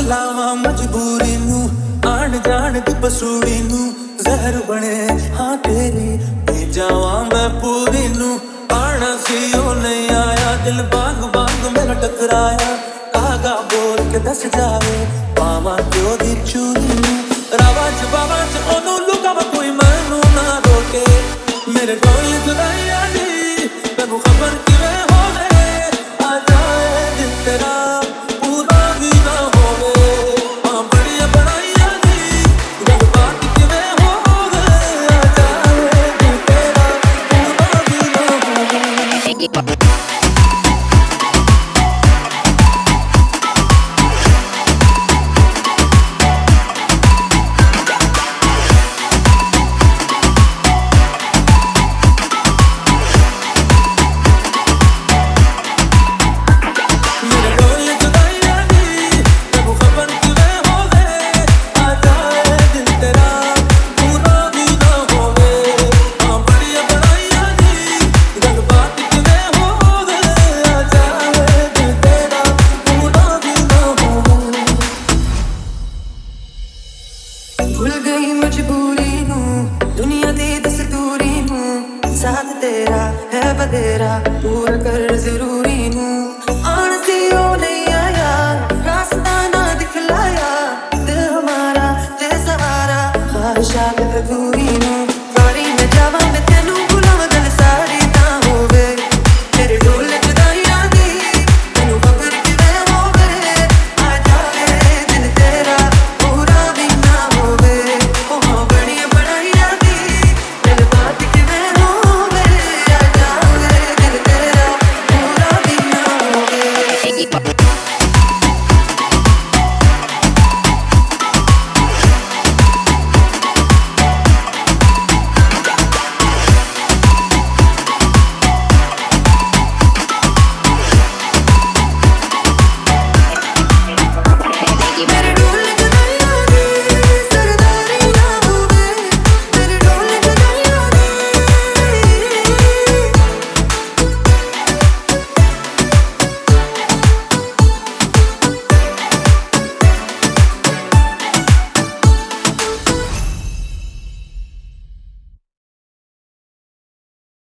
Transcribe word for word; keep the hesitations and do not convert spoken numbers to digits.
लावा मजबूरी नू आण जान दी पसूड़ी नू जहर बने हाँ तेरी पी जावा मैं पूरी नू आना सी ओ नहीं आया दिल बांग बांग मेरा टकराया कागा बोल के दस जावे पावा क्यों दी चूरी नू रावाज बावाज ओनू लुकावा कोई मैनू ना रोके मेरे ढोल जुदाइया दी मैनू खबर किवे होवे आ जाए दिल तेरा पूरा भी ना होवे हाँ बड़िया बनाइया दी गल बात किवे होवे आ जाए दिल तेरा पूरा भी ना होवे भूल गई मजबूरी नू दुनिया दी दस्तूरी नू साथ तेरा है बतेरा पूरा कर जरूर